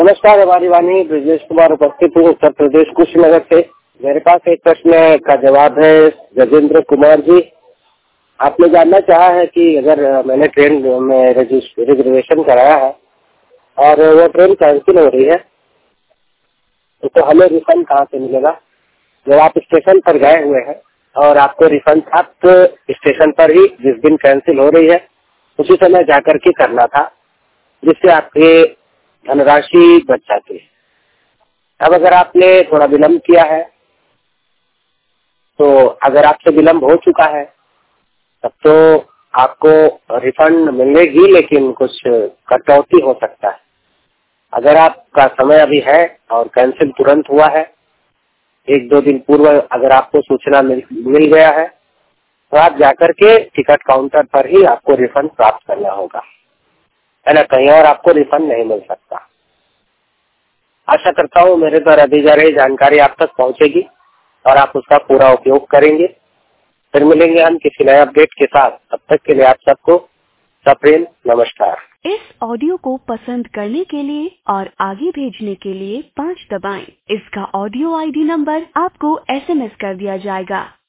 नमस्कार, हमारी वाणी ब्रजेश कुमार उपस्थित हूँ उत्तर प्रदेश कुशीनगर से। मेरे पास एक प्रश्न का जवाब है गजेंद्र कुमार जी। आपने जानना चाहा है कि अगर मैंने ट्रेन में रिजर्वेशन कराया है और वो ट्रेन कैंसिल हो रही है तो हमें रिफंड कहाँ से मिलेगा। जब आप स्टेशन पर गए हुए हैं और आपको रिफंड आप स्टेशन पर ही जिस दिन कैंसिल हो रही है उसी समय जाकर के करना था, जिससे आपके धनराशि बच जाती है। अब अगर आपने थोड़ा विलम्ब किया है तो अगर आपसे विलम्ब हो चुका है तब तो आपको रिफंड मिलेगी, लेकिन कुछ कटौती हो सकता है। अगर आपका समय अभी है और कैंसिल तुरंत हुआ है, एक दो दिन पूर्व अगर आपको सूचना मिल गया है तो आप जाकर के टिकट काउंटर पर ही आपको रिफंड प्राप्त करना होगा, है ना। कहीं और आपको रिफंड नहीं मिल सकता। आशा करता हूँ मेरे द्वारा दी जा रही जानकारी आप तक पहुँचेगी और आप उसका पूरा उपयोग करेंगे। फिर मिलेंगे हम किसी नए अपडेट के साथ। तब तक के लिए आप सबको सप्रेम नमस्कार। इस ऑडियो को पसंद करने के लिए और आगे भेजने के लिए 5 दबाएं। इसका ऑडियो आईडी नंबर आपको SMS कर दिया जाएगा।